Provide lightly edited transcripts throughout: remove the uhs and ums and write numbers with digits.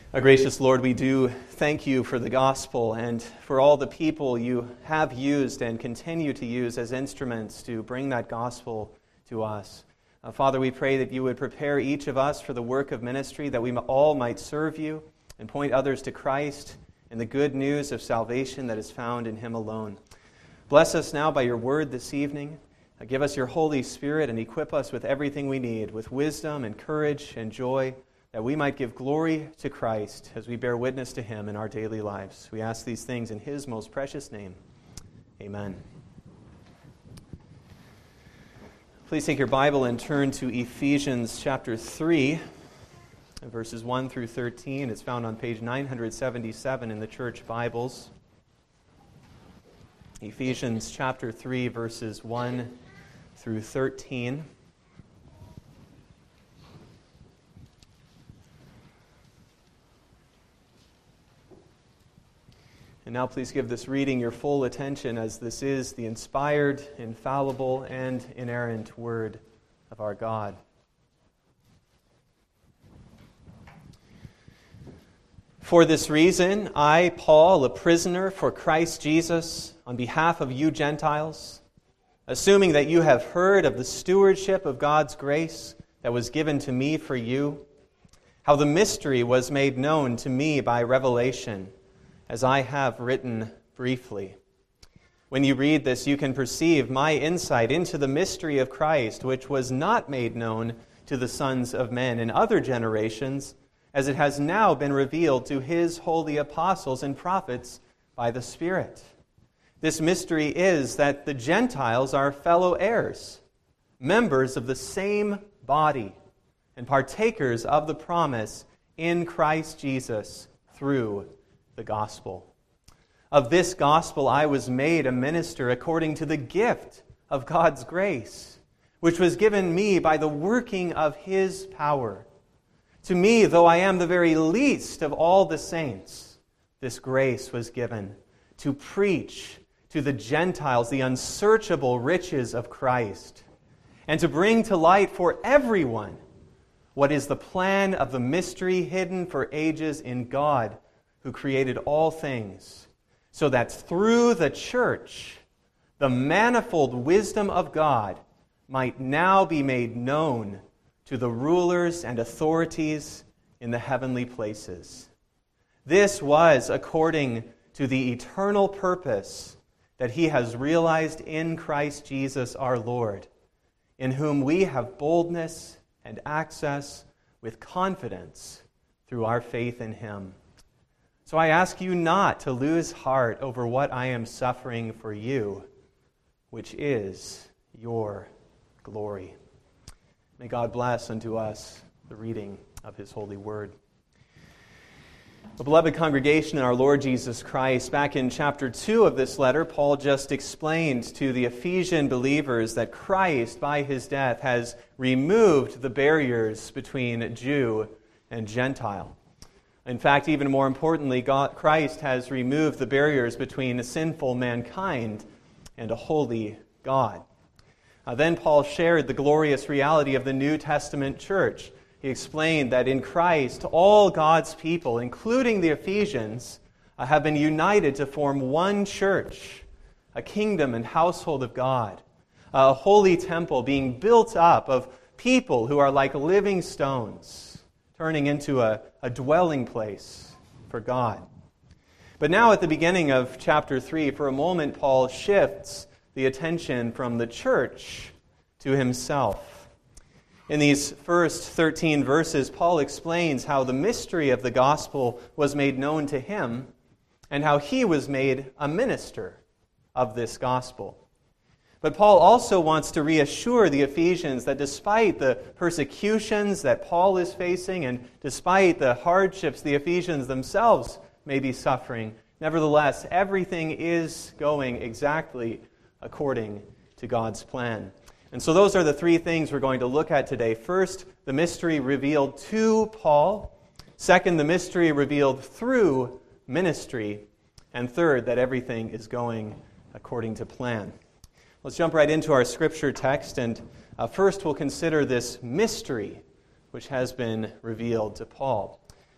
Our gracious Lord, we do thank you for the gospel and for all the people you have used and continue to use as instruments to bring that gospel to us. Father, we pray that you would prepare each of us for the work of ministry, that we all might serve you and point others to Christ and the good news of salvation that is found in him alone. Bless us now by your word this evening. Give us your Holy Spirit and equip us with everything we need, with wisdom and courage and joy, that we might give glory to Christ as we bear witness to him in our daily lives. We ask these things in his most precious name. Amen. Please take your Bible and turn to Ephesians chapter 3, verses 1 through 13. It's found on page 977 in the church Bibles. Ephesians chapter 3, verses 1 through 13. And now please give this reading your full attention, as this is the inspired, infallible, and inerrant Word of our God. For this reason, I, Paul, a prisoner for Christ Jesus, on behalf of you Gentiles, assuming that you have heard of the stewardship of God's grace that was given to me for you, how the mystery was made known to me by revelation, as I have written briefly. When you read this, you can perceive my insight into the mystery of Christ, which was not made known to the sons of men in other generations, as it has now been revealed to his holy apostles and prophets by the Spirit. This mystery is that the Gentiles are fellow heirs, members of the same body, and partakers of the promise in Christ Jesus through the gospel. Of this gospel I was made a minister according to the gift of God's grace, which was given me by the working of his power. To me, though I am the very least of all the saints, this grace was given to preach to the Gentiles the unsearchable riches of Christ, and to bring to light for everyone what is the plan of the mystery hidden for ages in God, who created all things, so that through the church, the manifold wisdom of God might now be made known to the rulers and authorities in the heavenly places. This was according to the eternal purpose that he has realized in Christ Jesus our Lord, in whom we have boldness and access with confidence through our faith in him. So I ask you not to lose heart over what I am suffering for you, which is your glory. May God bless unto us the reading of his holy word. The beloved congregation in our Lord Jesus Christ, back in chapter 2 of this letter, Paul just explained to the Ephesian believers that Christ, by his death, has removed the barriers between Jew and Gentile. In fact, even more importantly, Christ has removed the barriers between a sinful mankind and a holy God. Then Paul shared the glorious reality of the New Testament church. He explained that in Christ, all God's people, including the Ephesians, have been united to form one church, a kingdom and household of God, a holy temple being built up of people who are like living stones, turning into a dwelling place for God. But now at the beginning of chapter 3, for a moment, Paul shifts the attention from the church to himself. In these first 13 verses, Paul explains how the mystery of the gospel was made known to him and how he was made a minister of this gospel. But Paul also wants to reassure the Ephesians that despite the persecutions that Paul is facing and despite the hardships the Ephesians themselves may be suffering, nevertheless, everything is going exactly according to God's plan. And so those are the three things we're going to look at today. First, the mystery revealed to Paul. Second, the mystery revealed through ministry. And third, that everything is going according to plan. Let's jump right into our scripture text, and first we'll consider this mystery which has been revealed to Paul.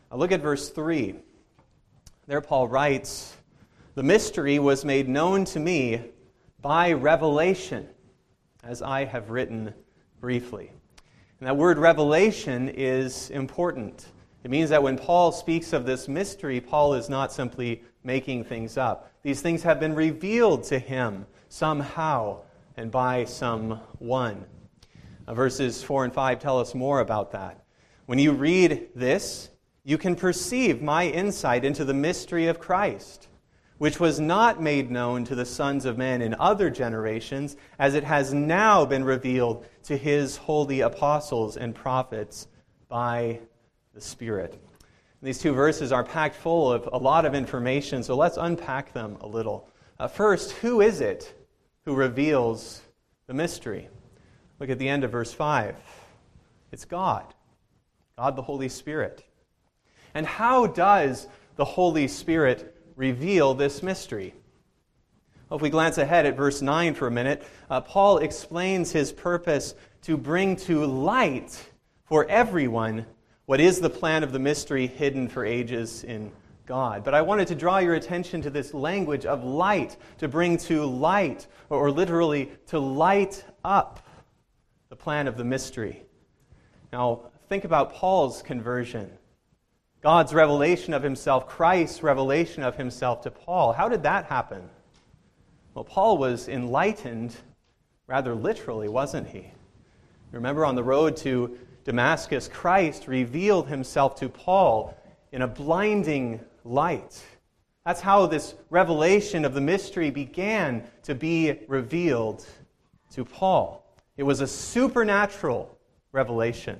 Look at verse 3. There Paul writes, "The mystery was made known to me by revelation, as I have written briefly." And that word revelation is important. It means that when Paul speaks of this mystery, Paul is not simply making things up. These things have been revealed to him somehow and by someone. Verses 4 and 5 tell us more about that. When you read this, you can perceive my insight into the mystery of Christ, which was not made known to the sons of men in other generations, as it has now been revealed to his holy apostles and prophets by the Spirit. These two verses are packed full of a lot of information, so let's unpack them a little. First, who is it who reveals the mystery? Look at the end of verse 5. It's God. God the Holy Spirit. And how does the Holy Spirit reveal this mystery? Well, if we glance ahead at verse 9 for a minute, Paul explains his purpose to bring to light for everyone what is the plan of the mystery hidden for ages in God. But I wanted to draw your attention to this language of light, to bring to light, or literally to light up the plan of the mystery. Now, think about Paul's conversion. God's revelation of himself, Christ's revelation of himself to Paul. How did that happen? Well, Paul was enlightened rather literally, wasn't he? Remember, on the road to Damascus, Christ revealed himself to Paul in a blinding light. That's how this revelation of the mystery began to be revealed to Paul. It was a supernatural revelation.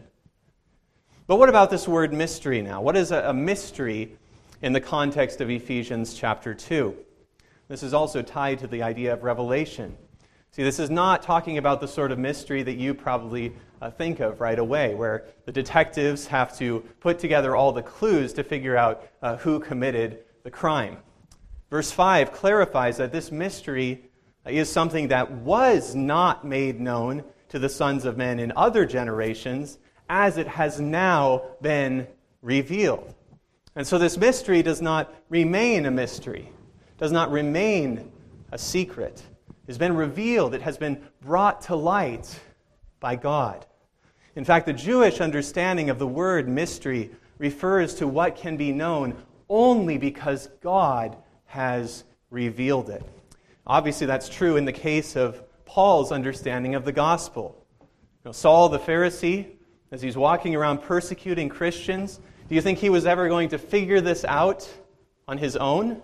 But what about this word mystery now? What is a mystery in the context of Ephesians chapter 2? This is also tied to the idea of revelation. See, this is not talking about the sort of mystery that you probably think of right away, where the detectives have to put together all the clues to figure out who committed the crime. Verse 5 clarifies that this mystery is something that was not made known to the sons of men in other generations, as it has now been revealed. And so this mystery does not remain a mystery, does not remain a secret. It has been revealed, it has been brought to light by God. In fact, the Jewish understanding of the word mystery refers to what can be known only because God has revealed it. Obviously, that's true in the case of Paul's understanding of the gospel. Saul the Pharisee, as he's walking around persecuting Christians, do you think he was ever going to figure this out on his own?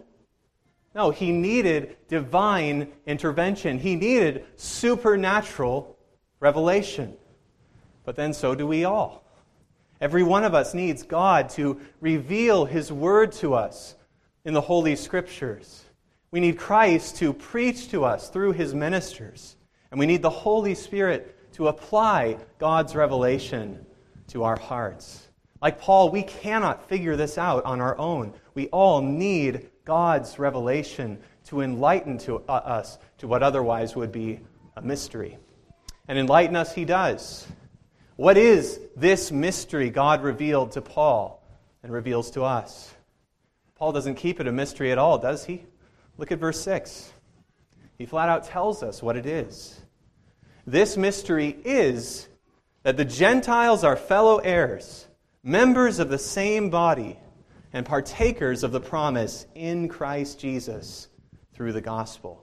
No, he needed divine intervention. He needed supernatural revelation. But then so do we all. Every one of us needs God to reveal His Word to us in the Holy Scriptures. We need Christ to preach to us through His ministers. And we need the Holy Spirit to apply God's revelation to our hearts. Like Paul, we cannot figure this out on our own. We all need God's revelation to enlighten to us to what otherwise would be a mystery. And enlighten us He does. What is this mystery God revealed to Paul and reveals to us? Paul doesn't keep it a mystery at all, does he? Look at verse 6. He flat out tells us what it is. This mystery is that the Gentiles are fellow heirs, members of the same body, and partakers of the promise in Christ Jesus through the gospel.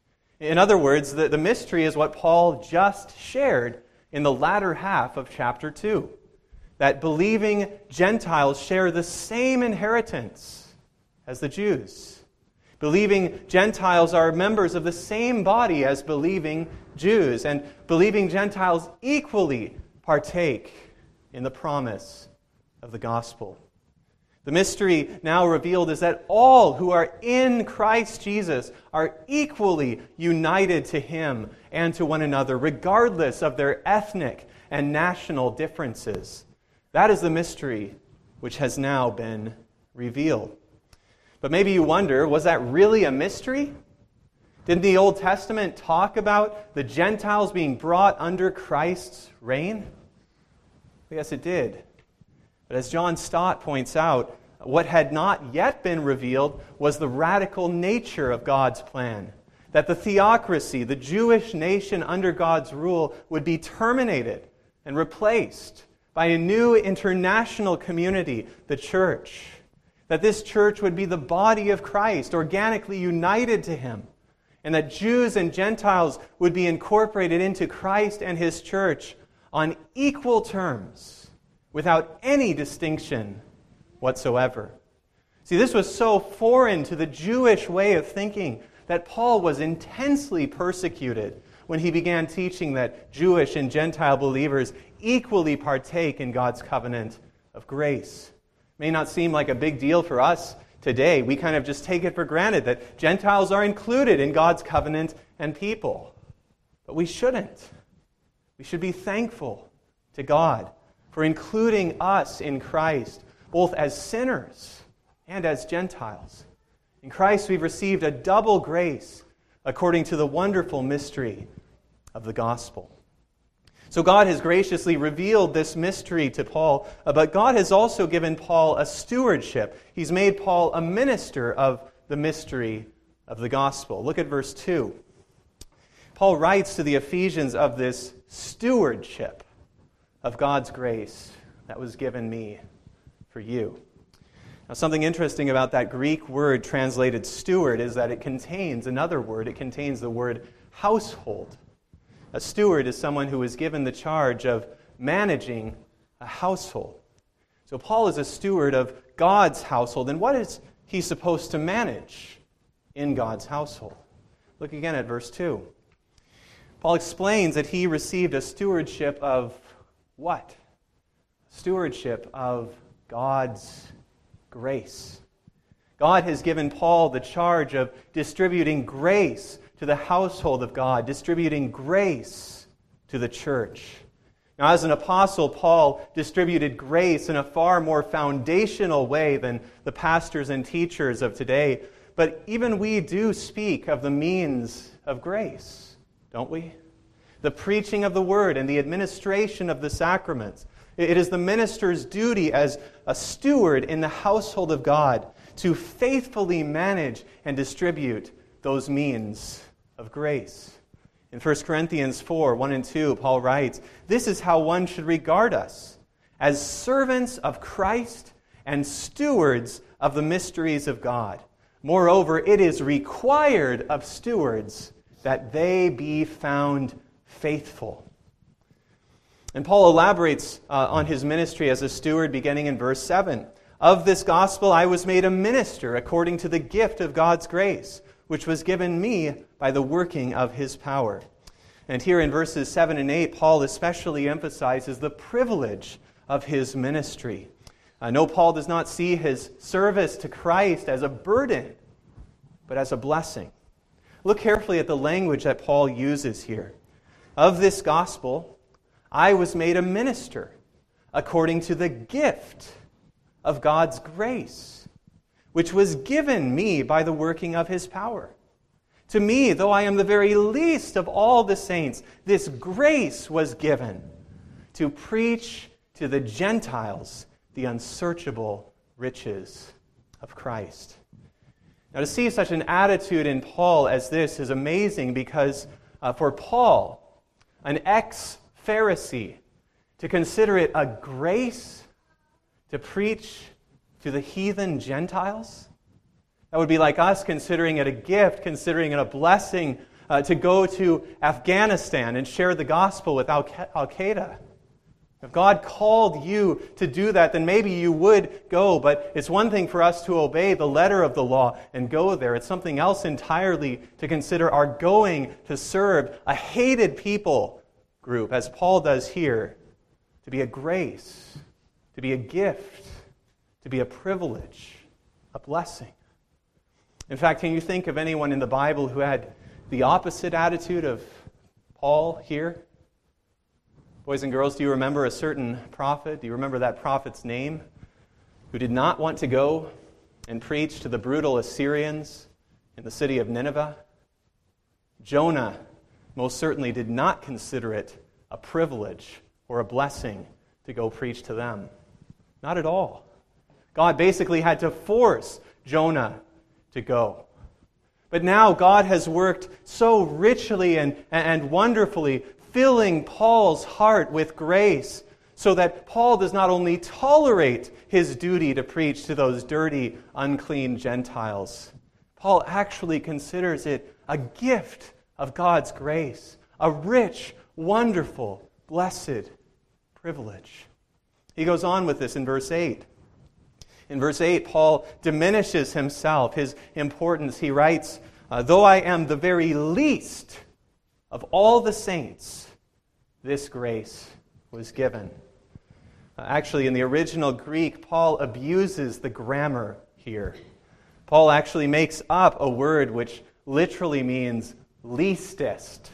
In other words, the mystery is what Paul just shared in the latter half of chapter 2. That believing Gentiles share the same inheritance as the Jews. Believing Gentiles are members of the same body as believing Jews. And believing Gentiles equally partake in the promise of the gospel. The mystery now revealed is that all who are in Christ Jesus are equally united to Him and to one another, regardless of their ethnic and national differences. That is the mystery which has now been revealed. But maybe you wonder, was that really a mystery? Didn't the Old Testament talk about the Gentiles being brought under Christ's reign? Yes, it did. But as John Stott points out, what had not yet been revealed was the radical nature of God's plan. That the theocracy, the Jewish nation under God's rule, would be terminated and replaced by a new international community, the church. That this church would be the body of Christ, organically united to Him. And that Jews and Gentiles would be incorporated into Christ and His church on equal terms, without any distinction whatsoever. See, this was so foreign to the Jewish way of thinking that Paul was intensely persecuted when he began teaching that Jewish and Gentile believers equally partake in God's covenant of grace. It may not seem like a big deal for us today. We kind of just take it for granted that Gentiles are included in God's covenant and people. But we shouldn't. We should be thankful to God for including us in Christ, both as sinners and as Gentiles. In Christ we've received a double grace according to the wonderful mystery of the gospel. So God has graciously revealed this mystery to Paul, but God has also given Paul a stewardship. He's made Paul a minister of the mystery of the gospel. Look at verse 2. Paul writes to the Ephesians of this stewardship of God's grace that was given me for you. Now, something interesting about that Greek word translated steward is that it contains another word. It contains the word household. A steward is someone who is given the charge of managing a household. So Paul is a steward of God's household. And what is he supposed to manage in God's household? Look again at verse 2. Paul explains that he received a stewardship of what? Stewardship of God's grace. God has given Paul the charge of distributing grace to the household of God, distributing grace to the church. Now, as an apostle, Paul distributed grace in a far more foundational way than the pastors and teachers of today. But even we do speak of the means of grace, don't we? The preaching of the word and the administration of the sacraments. It is the minister's duty as a steward in the household of God to faithfully manage and distribute those means of grace. In 1 Corinthians 4, 1 and 2, Paul writes, "This is how one should regard us, as servants of Christ and stewards of the mysteries of God. Moreover, it is required of stewards that they be found faithful." And Paul elaborates on his ministry as a steward beginning in verse 7. "Of this gospel I was made a minister according to the gift of God's grace, which was given me by the working of His power." And here in verses 7 and 8, Paul especially emphasizes the privilege of his ministry. No, Paul does not see his service to Christ as a burden, but as a blessing. Look carefully at the language that Paul uses here. "Of this gospel I was made a minister according to the gift of God's grace, which was given me by the working of His power. To me, though I am the very least of all the saints, this grace was given to preach to the Gentiles the unsearchable riches of Christ." Now, to see such an attitude in Paul as this is amazing because for Paul, an ex-Pharisee, to consider it a grace to preach to the heathen Gentiles, that would be like us considering it a gift, considering it a blessing to go to Afghanistan and share the gospel with Al-Qaeda. If God called you to do that, then maybe you would go, but it's one thing for us to obey the letter of the law and go there. It's something else entirely to consider our going to serve a hated people group, as Paul does here, to be a grace, to be a gift, to be a privilege, a blessing. In fact, can you think of anyone in the Bible who had the opposite attitude of Paul here? Boys and girls, do you remember a certain prophet? Do you remember that prophet's name? Who did not want to go and preach to the brutal Assyrians in the city of Nineveh? Jonah most certainly did not consider it a privilege or a blessing to go preach to them. Not at all. God basically had to force Jonah to go. But now God has worked so richly and wonderfully, filling Paul's heart with grace, so that Paul does not only tolerate his duty to preach to those dirty, unclean Gentiles, Paul actually considers it a gift of God's grace, a rich, wonderful, blessed privilege. He goes on with this in verse 8. In verse 8, Paul diminishes himself, his importance. He writes, though I am the very least of all the saints, this grace was given. Actually, in the original Greek, Paul abuses the grammar here. Paul actually makes up a word which literally means leastest.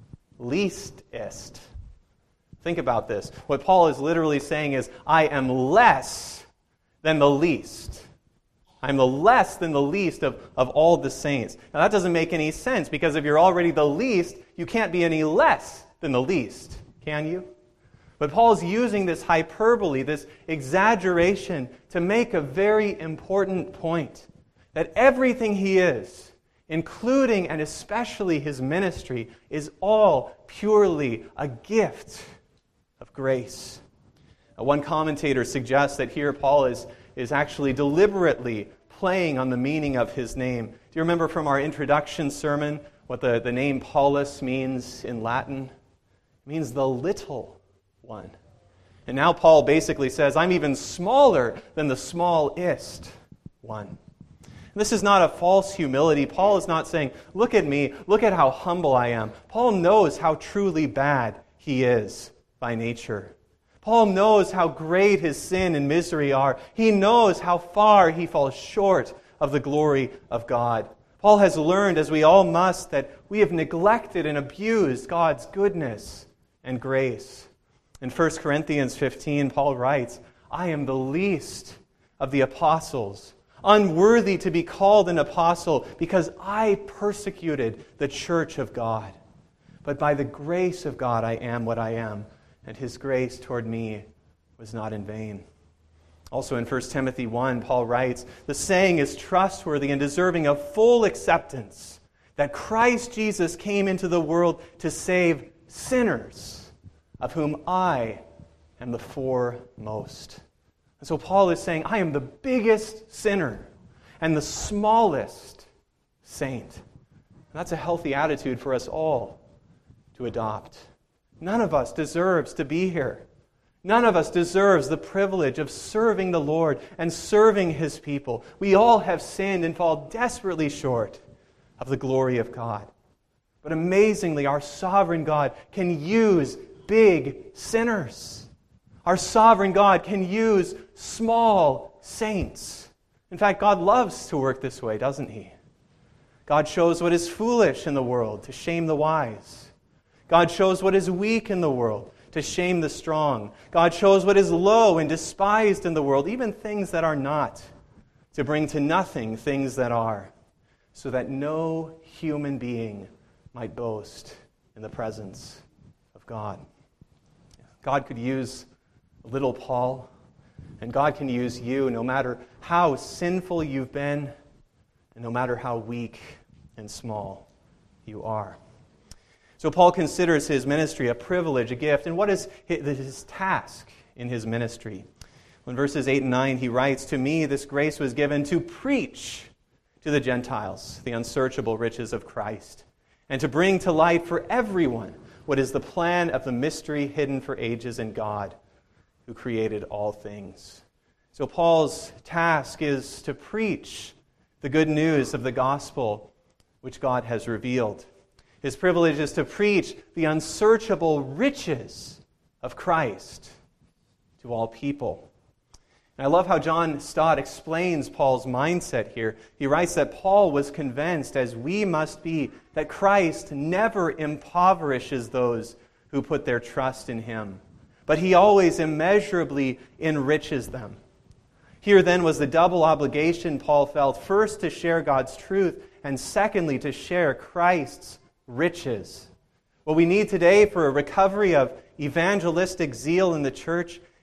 Leastest. Think about this. What Paul is literally saying is, I am less than the least. I'm the less than the least of all the saints. Now that doesn't make any sense, because if you're already the least, you can't be any less than the least, can you? But Paul's using this hyperbole, this exaggeration, to make a very important point. That everything he is, including and especially his ministry, is all purely a gift of grace. One commentator suggests that here Paul is actually deliberately playing on the meaning of his name. Do you remember from our introduction sermon what the name Paulus means in Latin? It means the little one. And now Paul basically says, I'm even smaller than the smallest one. This is not a false humility. Paul is not saying, look at me, look at how humble I am. Paul knows how truly bad he is by nature. Paul knows how great his sin and misery are. He knows how far he falls short of the glory of God. Paul has learned, as we all must, that we have neglected and abused God's goodness and grace. In 1 Corinthians 15, Paul writes, I am the least of the apostles, unworthy to be called an apostle, because I persecuted the church of God. But by the grace of God I am what I am, and His grace toward me was not in vain. Also in 1 Timothy 1, Paul writes, the saying is trustworthy and deserving of full acceptance, that Christ Jesus came into the world to save sinners, of whom I am the foremost. And so Paul is saying, I am the biggest sinner and the smallest saint. And that's a healthy attitude for us all to adopt. None of us deserves to be here. None of us deserves the privilege of serving the Lord and serving His people. We all have sinned and fall desperately short of the glory of God. But amazingly, our sovereign God can use big sinners. Our sovereign God can use small saints. In fact, God loves to work this way, doesn't He? God shows what is foolish in the world to shame the wise. God shows what is weak in the world to shame the strong. God shows what is low and despised in the world, even things that are not, to bring to nothing things that are, so that no human being might boast in the presence of God. God could use little Paul, and God can use you no matter how sinful you've been, and no matter how weak and small you are. So Paul considers his ministry a privilege, a gift. And what is his task in his ministry? In verses 8 and 9, he writes, to me this grace was given to preach to the Gentiles the unsearchable riches of Christ, and to bring to light for everyone what is the plan of the mystery hidden for ages in God, who created all things. So Paul's task is to preach the good news of the gospel which God has revealed. His privilege is to preach the unsearchable riches of Christ to all people. And I love how John Stott explains Paul's mindset here. He writes that Paul was convinced, as we must be, that Christ never impoverishes those who put their trust in Him, but He always immeasurably enriches them. Here then was the double obligation Paul felt, first to share God's truth, and secondly to share Christ's riches. What we need today for a recovery of evangelistic zeal in the church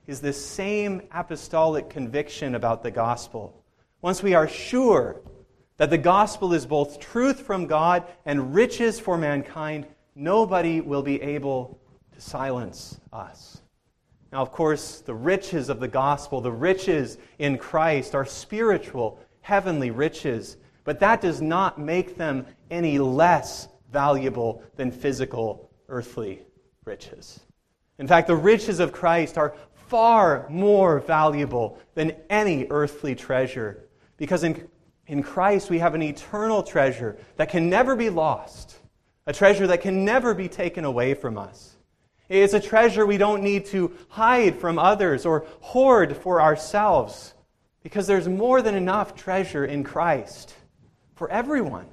is this same apostolic conviction about the gospel. Once we are sure that the gospel is both truth from God and riches for mankind, nobody will be able to silence us. Now, of course, the riches of the gospel, the riches in Christ, are spiritual, heavenly riches, but that does not make them any less valuable than physical, earthly riches. In fact, the riches of Christ are far more valuable than any earthly treasure, because in Christ we have an eternal treasure that can never be lost, a treasure that can never be taken away from us. It's a treasure we don't need to hide from others or hoard for ourselves, because there's more than enough treasure in Christ for everyone.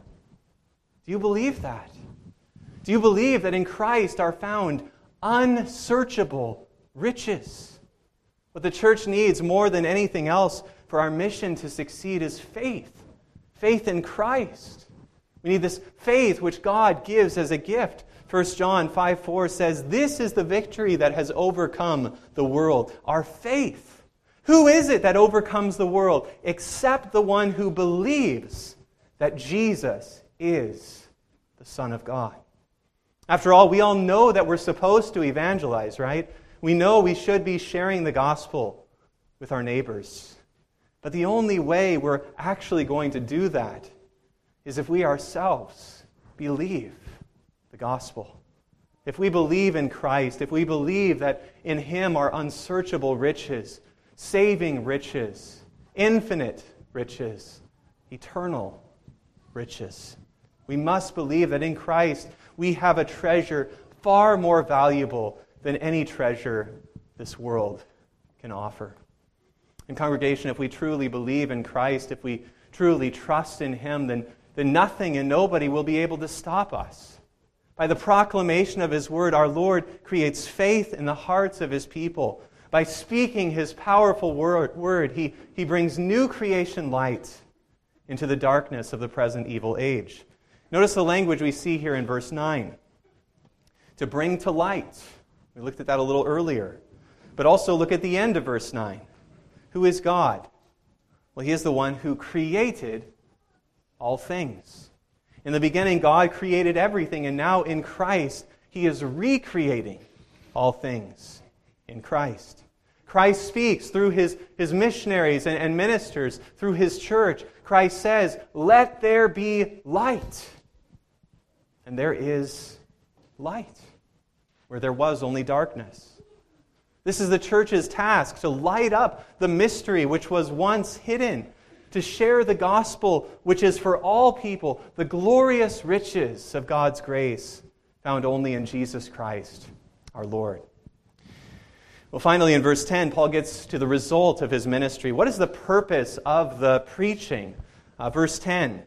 Do you believe that? Do you believe that in Christ are found unsearchable riches? What the church needs more than anything else for our mission to succeed is faith. Faith in Christ. We need this faith which God gives as a gift. 1 John 5:4 says, "This is the victory that has overcome the world, our faith." Who is it that overcomes the world except the one who believes that Jesus is the Son of God? After all, we all know that we're supposed to evangelize, right? We know we should be sharing the gospel with our neighbors. But the only way we're actually going to do that is if we ourselves believe the gospel. If we believe in Christ, if we believe that in Him are unsearchable riches, saving riches, infinite riches, eternal riches. We must believe that in Christ we have a treasure far more valuable than any treasure this world can offer. And congregation, if we truly believe in Christ, if we truly trust in Him, then nothing and nobody will be able to stop us. By the proclamation of His word, our Lord creates faith in the hearts of His people. By speaking His powerful word, He brings new creation light into the darkness of the present evil age. Notice the language we see here in verse 9. To bring to light. We looked at that a little earlier. But also look at the end of verse 9. Who is God? Well, He is the one who created all things. In the beginning, God created everything, and now in Christ, He is recreating all things in Christ. Christ speaks through His missionaries and ministers, through His church. Christ says, "Let there be light." And there is light where there was only darkness. This is the church's task, to light up the mystery which was once hidden, to share the gospel which is for all people, the glorious riches of God's grace found only in Jesus Christ, our Lord. Well, finally, in verse 10, Paul gets to the result of his ministry. What is the purpose of the preaching? Verse 10,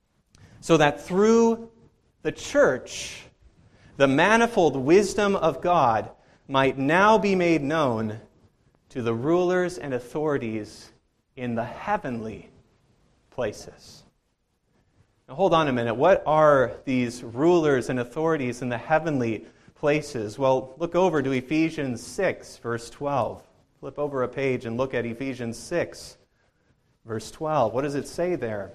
so that through the church, the manifold wisdom of God might now be made known to the rulers and authorities in the heavenly places. Now hold on a minute. What are these rulers and authorities in the heavenly places? Well, look over to Ephesians 6, verse 12. Flip over a page and look at Ephesians 6, verse 12. What does it say there?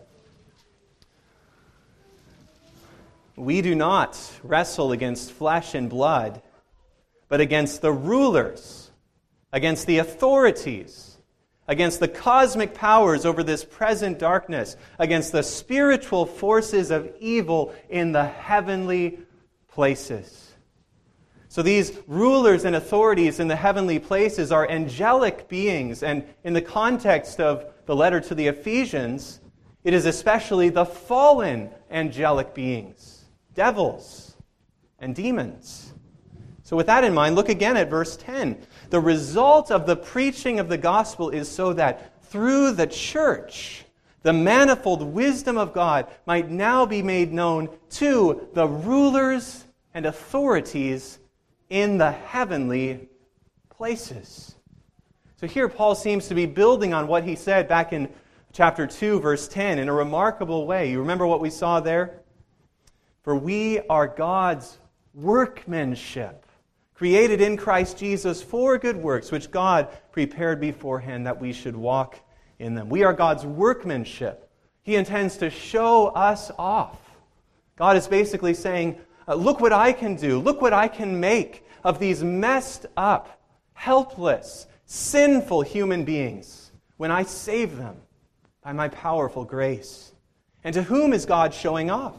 We do not wrestle against flesh and blood, but against the rulers, against the authorities, against the cosmic powers over this present darkness, against the spiritual forces of evil in the heavenly places. So these rulers and authorities in the heavenly places are angelic beings, and in the context of the letter to the Ephesians, it is especially the fallen angelic beings, devils and demons. So with that in mind, look again at verse 10. The result of the preaching of the gospel is so that through the church, the manifold wisdom of God might now be made known to the rulers and authorities in the heavenly places. So here Paul seems to be building on what he said back in chapter 2, verse 10 in a remarkable way. You remember what we saw there? For we are God's workmanship, created in Christ Jesus for good works, which God prepared beforehand that we should walk in them. We are God's workmanship. He intends to show us off. God is basically saying, look what I can do. Look what I can make of these messed up, helpless, sinful human beings when I save them by my powerful grace. And to whom is God showing off?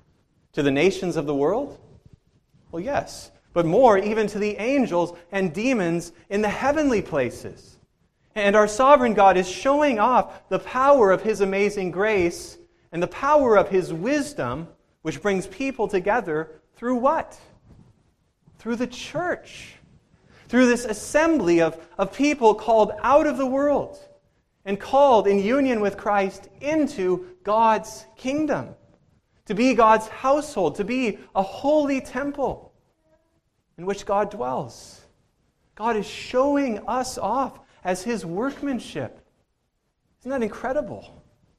To the nations of the world? Well, yes, but more even to the angels and demons in the heavenly places. And our sovereign God is showing off the power of His amazing grace and the power of His wisdom, which brings people together through what? Through the church. Through this assembly of people called out of the world and called in union with Christ into God's kingdom, to be God's household, to be a holy temple in which God dwells. God is showing us off as His workmanship. Isn't that incredible?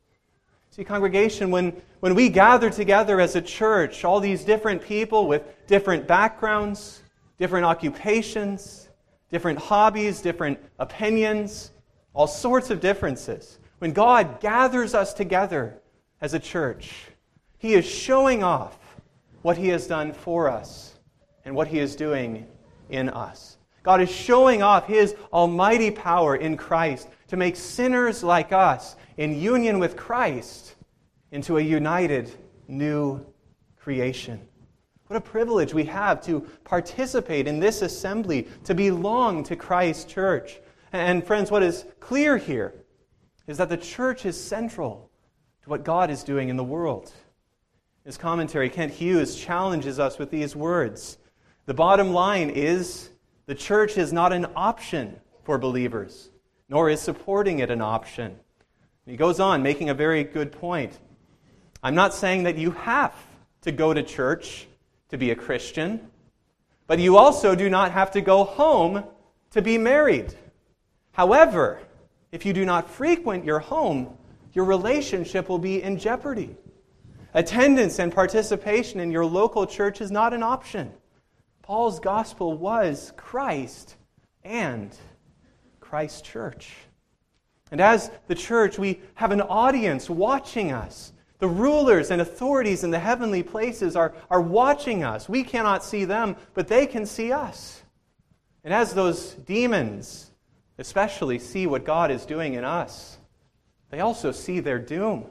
See, congregation, when we gather together as a church, all these different people with different backgrounds, different occupations, different hobbies, different opinions, all sorts of differences. When God gathers us together as a church, He is showing off what He has done for us and what He is doing in us. God is showing off His almighty power in Christ to make sinners like us in union with Christ into a united new creation. What a privilege we have to participate in this assembly, to belong to Christ's church. And friends, what is clear here is that the church is central to what God is doing in the world. His commentary, Kent Hughes, challenges us with these words. The bottom line is the church is not an option for believers, nor is supporting it an option. He goes on, making a very good point. I'm not saying that you have to go to church to be a Christian, but you also do not have to go home to be married. However, if you do not frequent your home, your relationship will be in jeopardy. Attendance and participation in your local church is not an option. Paul's gospel was Christ and Christ's church. And as the church, we have an audience watching us. The rulers and authorities in the heavenly places are watching us. We cannot see them, but they can see us. And as those demons especially see what God is doing in us, they also see their doom.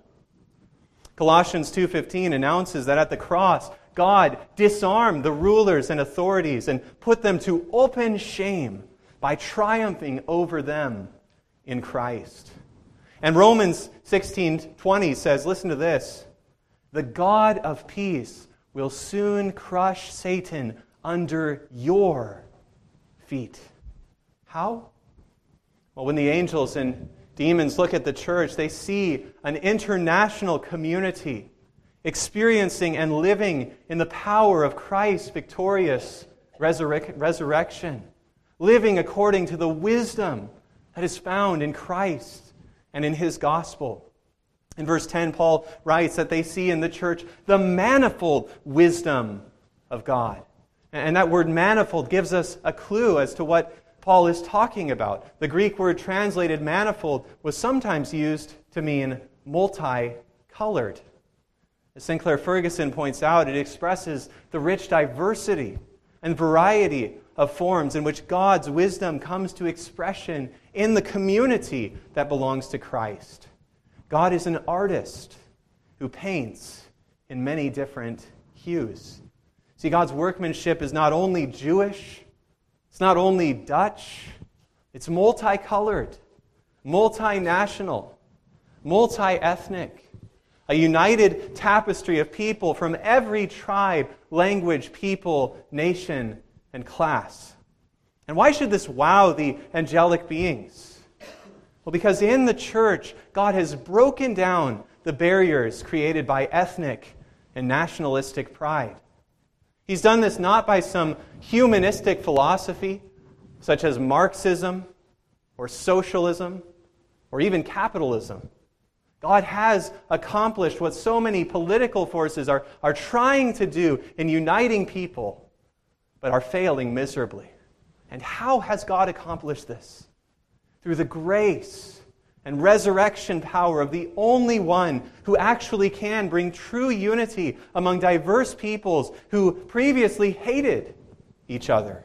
Colossians 2:15 announces that at the cross, God disarmed the rulers and authorities and put them to open shame by triumphing over them in Christ. And Romans 16:20 says, listen to this, the God of peace will soon crush Satan under your feet. How? Well, when the angels and demons look at the church, they see an international community experiencing and living in the power of Christ's victorious resurrection, living according to the wisdom that is found in Christ and in His gospel. In verse 10, Paul writes that they see in the church the manifold wisdom of God. And that word manifold gives us a clue as to what Paul is talking about. The Greek word translated manifold was sometimes used to mean multicolored. As Sinclair Ferguson points out, it expresses the rich diversity and variety of forms in which God's wisdom comes to expression in the community that belongs to Christ. God is an artist who paints in many different hues. See, God's workmanship is not only Jewish, it's not only Dutch, it's multicolored, multinational, multi-ethnic, a united tapestry of people from every tribe, language, people, nation, and class. And why should this wow the angelic beings? Well, because in the church, God has broken down the barriers created by ethnic and nationalistic pride. He's done this not by some humanistic philosophy, such as Marxism or socialism or even capitalism. God has accomplished what so many political forces are trying to do in uniting people but are failing miserably. And how has God accomplished this? Through the grace and resurrection power of the only one who actually can bring true unity among diverse peoples who previously hated each other,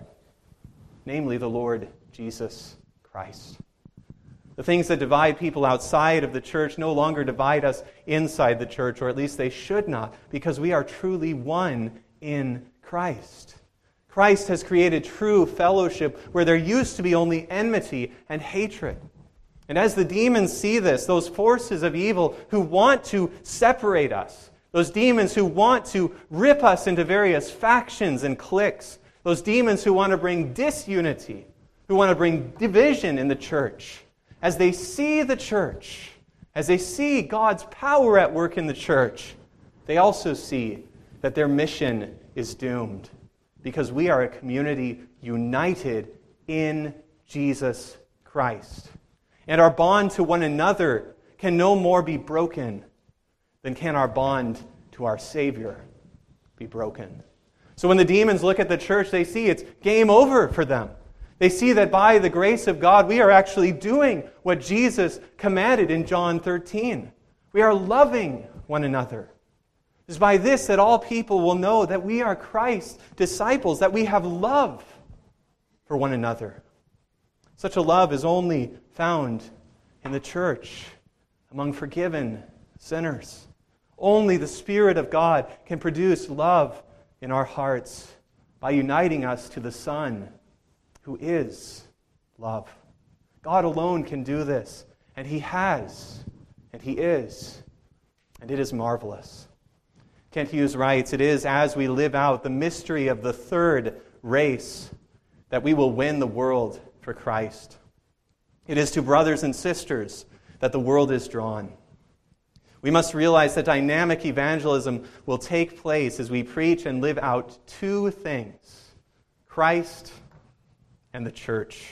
namely the Lord Jesus Christ. The things that divide people outside of the church no longer divide us inside the church, or at least they should not, because we are truly one in Christ. Christ has created true fellowship where there used to be only enmity and hatred. And as the demons see this, those forces of evil who want to separate us, those demons who want to rip us into various factions and cliques, those demons who want to bring disunity, who want to bring division in the church, as they see the church, as they see God's power at work in the church, they also see that their mission is doomed, because we are a community united in Jesus Christ. And our bond to one another can no more be broken than can our bond to our Savior be broken. So when the demons look at the church, they see it's game over for them. They see that by the grace of God, we are actually doing what Jesus commanded in John 13. We are loving one another. It is by this that all people will know that we are Christ's disciples, that we have love for one another. Such a love is only found in the church, among forgiven sinners. Only the Spirit of God can produce love in our hearts by uniting us to the Son, who is love. God alone can do this, and He has, and He is, and it is marvelous. Kent Hughes writes, "It is as we live out the mystery of the third race that we will win the world for Christ. It is to brothers and sisters that the world is drawn. We must realize that dynamic evangelism will take place as we preach and live out two things: Christ and the church."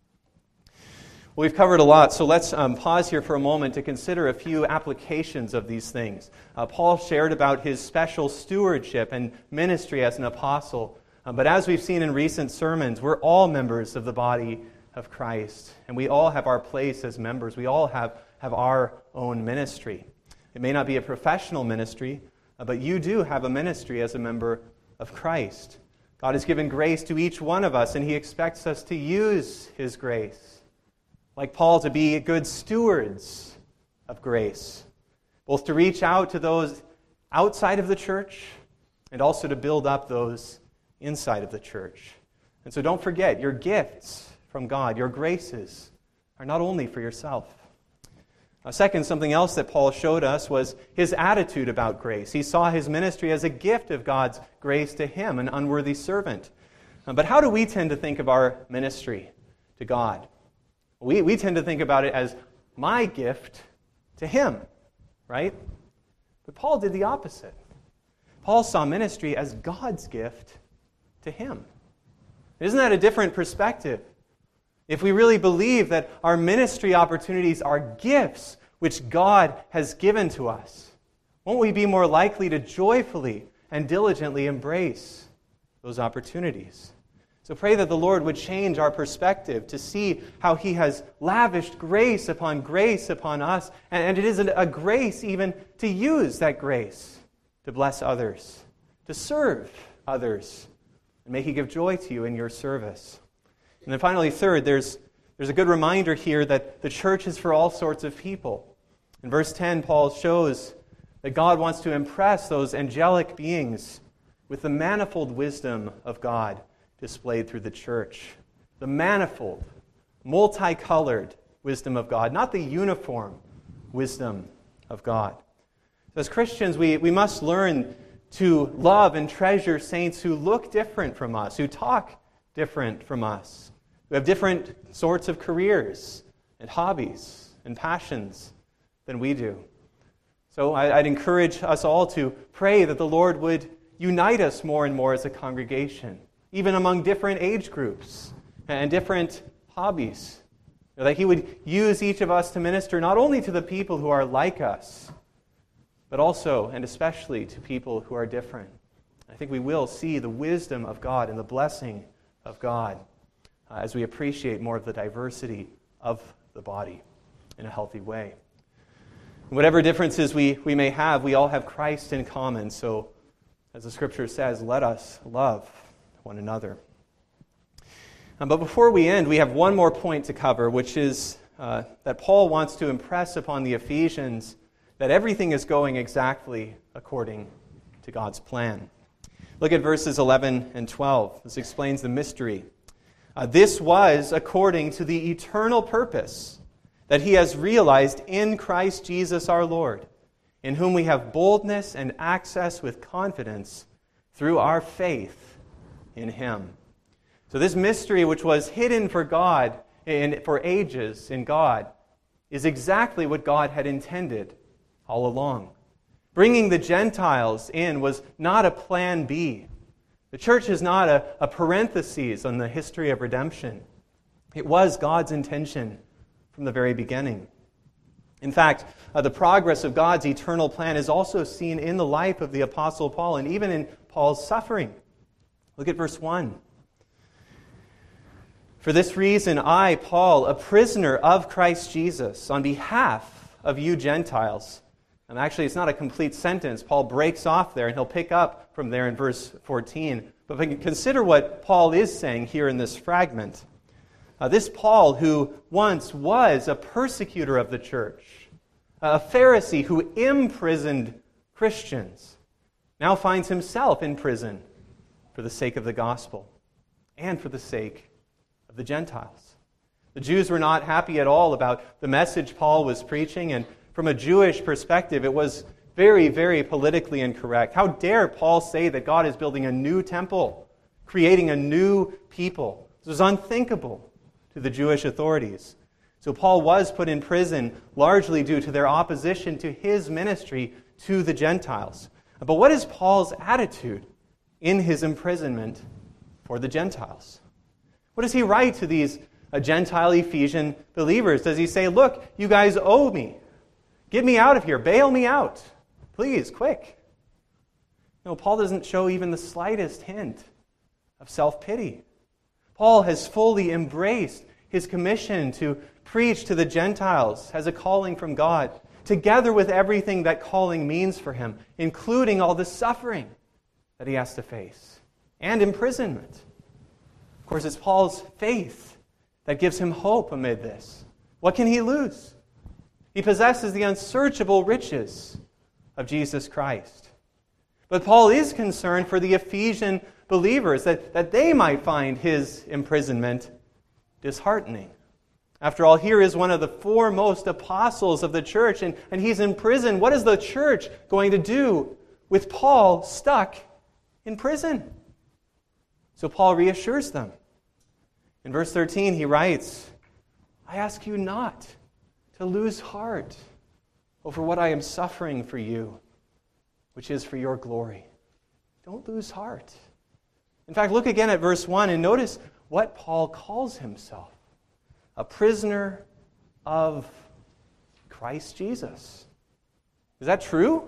Well, we've covered a lot, so let's pause here for a moment to consider a few applications of these things. Paul shared about his special stewardship and ministry as an apostle, but as we've seen in recent sermons, we're all members of the body of Christ, and we all have our place as members. We all have our own ministry. It may not be a professional ministry, but you do have a ministry as a member of Christ. God has given grace to each one of us, and He expects us to use His grace, like Paul, to be good stewards of grace, both to reach out to those outside of the church and also to build up those inside of the church. And so don't forget, your gifts from God, your graces, are not only for yourself. Second, something else that Paul showed us was his attitude about grace. He saw his ministry as a gift of God's grace to him, an unworthy servant. But how do we tend to think of our ministry to God? We tend to think about it as my gift to Him, right? But Paul did the opposite. Paul saw ministry as God's gift to him. Isn't that a different perspective? If we really believe that our ministry opportunities are gifts which God has given to us, won't we be more likely to joyfully and diligently embrace those opportunities? So pray that the Lord would change our perspective to see how He has lavished grace upon us, and it is a grace even to use that grace to bless others, to serve others, and may He give joy to you in your service. And then finally, third, there's a good reminder here that the church is for all sorts of people. In verse 10, Paul shows that God wants to impress those angelic beings with the manifold wisdom of God displayed through the church. The manifold, multicolored wisdom of God, not the uniform wisdom of God. So as Christians, we must learn to love and treasure saints who look different from us, who talk different from us, who have different sorts of careers and hobbies and passions than we do. So I'd encourage us all to pray that the Lord would unite us more and more as a congregation, even among different age groups and different hobbies. That He would use each of us to minister not only to the people who are like us, but also and especially to people who are different I think we will see the wisdom of God and the blessing of God as we appreciate more of the diversity of the body in a healthy way. Whatever differences we may have, we all have Christ in common. So, as the Scripture says, let us love one another. But before we end, we have one more point to cover, which is that Paul wants to impress upon the Ephesians that everything is going exactly according to God's plan. Look at verses 11 and 12. This explains the mystery. This was according to the eternal purpose that He has realized in Christ Jesus our Lord, in whom we have boldness and access with confidence through our faith in Him. So this mystery, which was hidden for God and for ages in God, is exactly what God had intended all along. Bringing the Gentiles in was not a plan B. The church is not a parenthesis on the history of redemption. It was God's intention from the very beginning. In fact, the progress of God's eternal plan is also seen in the life of the Apostle Paul and even in Paul's suffering. Look at verse 1. For this reason, I, Paul, a prisoner of Christ Jesus, on behalf of you Gentiles. And actually, it's not a complete sentence. Paul breaks off there, and he'll pick up from there in verse 14. But if we consider what Paul is saying here in this fragment, this Paul, who once was a persecutor of the church, a Pharisee who imprisoned Christians, now finds himself in prison for the sake of the gospel and for the sake of the Gentiles. The Jews were not happy at all about the message Paul was preaching, and from a Jewish perspective, it was very, very politically incorrect. How dare Paul say that God is building a new temple, creating a new people? This was unthinkable to the Jewish authorities. So Paul was put in prison largely due to their opposition to his ministry to the Gentiles. But what is Paul's attitude in his imprisonment for the Gentiles? What does he write to these Gentile Ephesian believers? Does he say, look, you guys owe me. Get me out of here. Bail me out. Please, quick. No, Paul doesn't show even the slightest hint of self-pity. Paul has fully embraced his commission to preach to the Gentiles as a calling from God, together with everything that calling means for him, including all the suffering that he has to face and imprisonment. Of course, it's Paul's faith that gives him hope amid this. What can he lose? He possesses the unsearchable riches of Jesus Christ. But Paul is concerned for the Ephesian believers that they might find his imprisonment disheartening. After all, here is one of the foremost apostles of the church, and he's in prison. What is the church going to do with Paul stuck in prison? So Paul reassures them. In verse 13, he writes, I ask you not to lose heart over what I am suffering for you, which is for your glory. Don't lose heart. In fact, look again at verse 1 and notice what Paul calls himself. A prisoner of Christ Jesus. Is that true?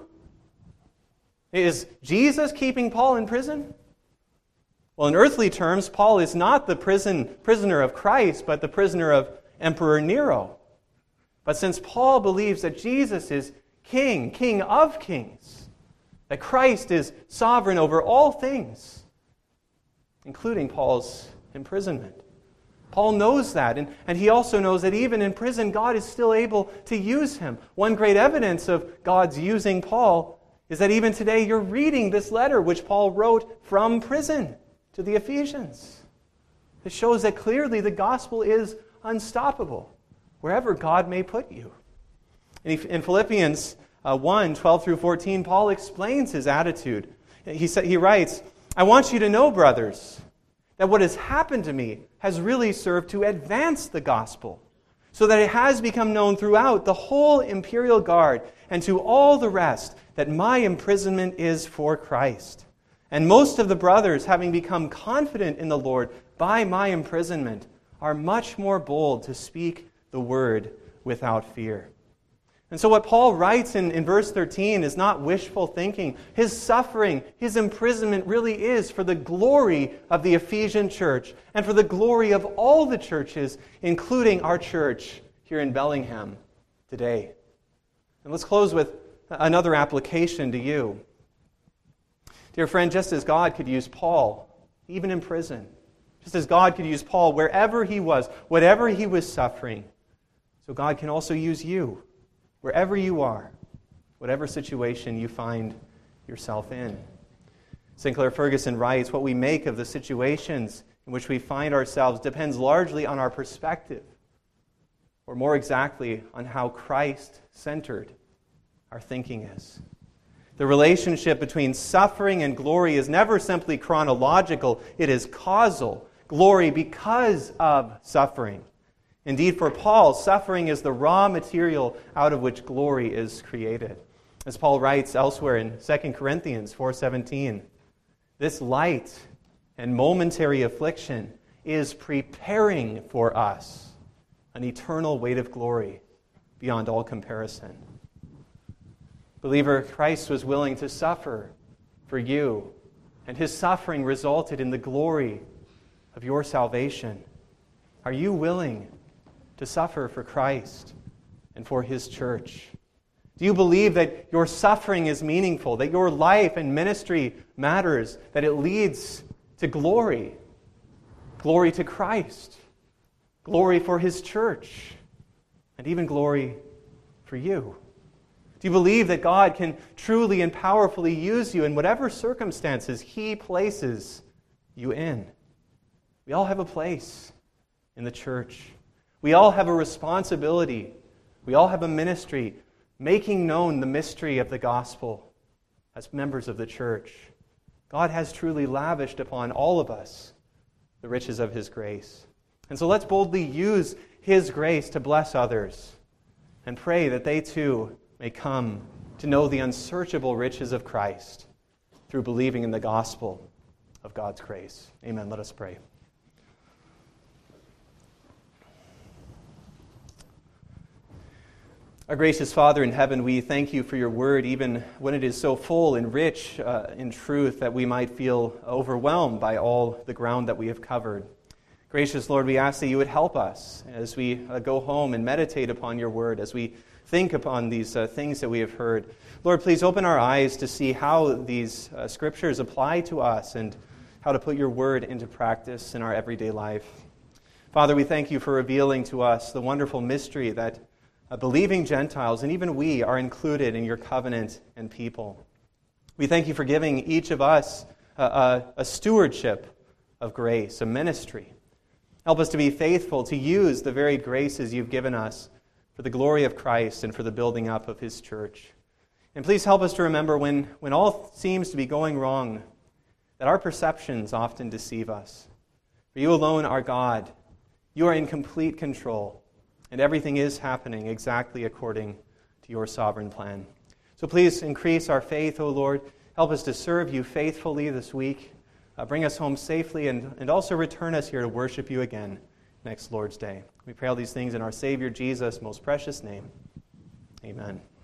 Is Jesus keeping Paul in prison? Well, in earthly terms, Paul is not the prisoner of Christ, but the prisoner of Emperor Nero. But since Paul believes that Jesus is King, King of kings, that Christ is sovereign over all things, including Paul's imprisonment, Paul knows that, and he also knows that even in prison, God is still able to use him. One great evidence of God's using Paul is that even today you're reading this letter which Paul wrote from prison to the Ephesians. It shows that clearly the gospel is unstoppable, wherever God may put you. In Philippians 1, 12 through 14, Paul explains his attitude. He writes, I want you to know, brothers, that what has happened to me has really served to advance the gospel, so that it has become known throughout the whole imperial guard and to all the rest that my imprisonment is for Christ. And most of the brothers, having become confident in the Lord by my imprisonment, are much more bold to speak the word without fear. And so what Paul writes in verse 13 is not wishful thinking. His suffering, his imprisonment really is for the glory of the Ephesian church and for the glory of all the churches, including our church here in Bellingham today. And let's close with another application to you. Dear friend, just as God could use Paul, even in prison, just as God could use Paul wherever he was, whatever he was suffering, so God can also use you wherever you are, whatever situation you find yourself in. Sinclair Ferguson writes, what we make of the situations in which we find ourselves depends largely on our perspective, or more exactly, on how Christ-centered our thinking is. The relationship between suffering and glory is never simply chronological, it is causal. Glory because of suffering. Indeed, for Paul, suffering is the raw material out of which glory is created. As Paul writes elsewhere in 2 Corinthians 4:17, this light and momentary affliction is preparing for us an eternal weight of glory beyond all comparison. Believer, Christ was willing to suffer for you, and his suffering resulted in the glory of your salvation. Are you willing to suffer for Christ and for his church? Do you believe that your suffering is meaningful, that your life and ministry matters, that it leads to glory? Glory to Christ, glory for his church, and even glory for you. Do you believe that God can truly and powerfully use you in whatever circumstances he places you in? We all have a place in the church. We all have a responsibility. We all have a ministry making known the mystery of the gospel as members of the church. God has truly lavished upon all of us the riches of his grace. And so let's boldly use his grace to bless others and pray that they too may come to know the unsearchable riches of Christ through believing in the gospel of God's grace. Amen. Let us pray. Our gracious Father in heaven, we thank you for your word, even when it is so full and rich in truth that we might feel overwhelmed by all the ground that we have covered. Gracious Lord, we ask that you would help us as we go home and meditate upon your word, as we think upon these things that we have heard. Lord, please open our eyes to see how these scriptures apply to us and how to put your word into practice in our everyday life. Father, we thank you for revealing to us the wonderful mystery that believing Gentiles, and even we, are included in your covenant and people. We thank you for giving each of us a stewardship of grace, a ministry. Help us to be faithful to use the varied graces you've given us for the glory of Christ and for the building up of his church. And please help us to remember when all seems to be going wrong, that our perceptions often deceive us. For you alone are God. You are in complete control. And everything is happening exactly according to your sovereign plan. So please increase our faith, O Lord. Help us to serve you faithfully this week. Bring us home safely and also return us here to worship you again next Lord's Day. We pray all these things in our Savior Jesus' most precious name. Amen.